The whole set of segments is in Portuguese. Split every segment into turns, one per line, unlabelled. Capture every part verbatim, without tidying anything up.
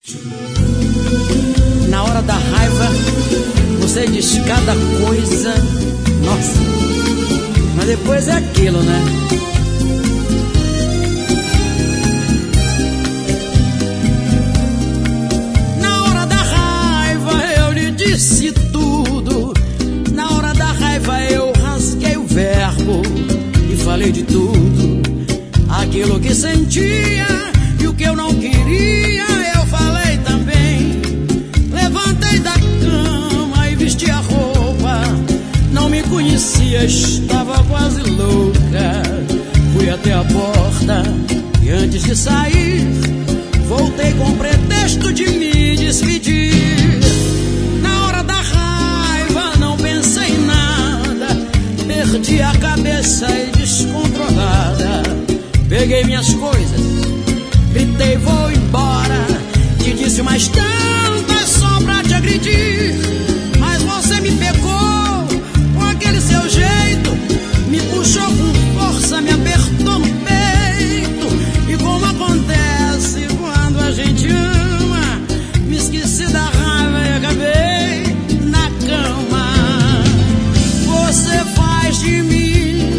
Na hora da raiva, você diz cada coisa, nossa, mas depois é aquilo, né? Na hora da raiva eu lhe disse tudo. Na hora da raiva eu rasguei o verbo e falei de tudo. Aquilo que sentia e o que eu não queria eu falei também. Levantei da cama e vesti a roupa. Não me conhecia, estava quase louca. Fui até a porta e antes de sair voltei com pretexto de me despedir. Na hora da raiva não pensei em nada. Perdi a cabeça e descontrolada peguei minhas coisas, gritei vou embora. Te disse mais tantas só pra te agredir, mas você me pegou com aquele seu jeito. Me puxou com força, me apertou no peito. E como acontece quando a gente ama, me esqueci da raiva e acabei na cama. Você faz de mim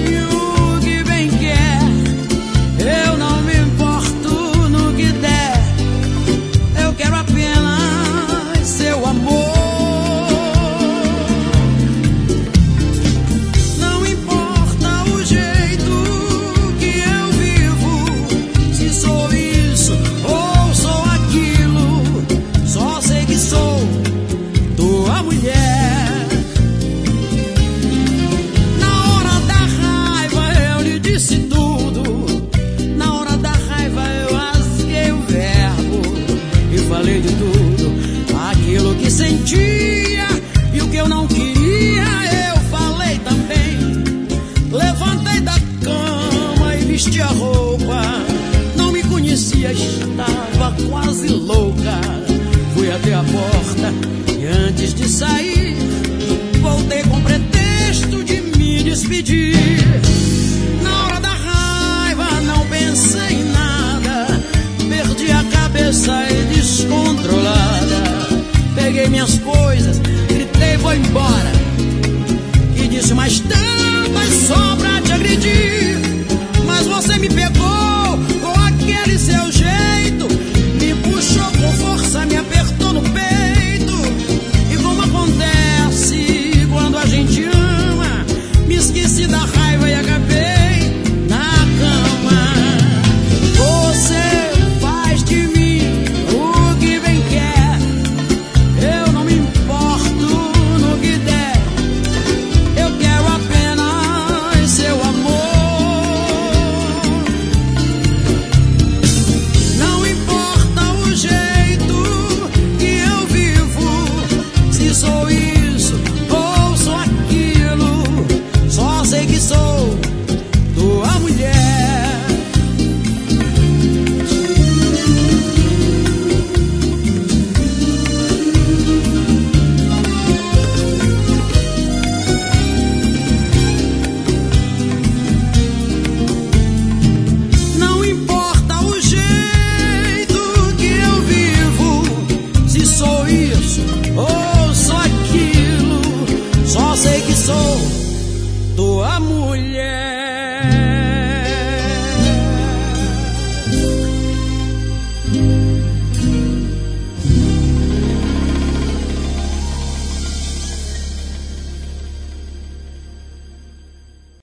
sentia e o que eu não queria eu falei também. Levantei da cama e vesti a roupa. Não me conhecia, estava quase louca. Fui até a porta e antes de sair voltei com pretexto de me despedir.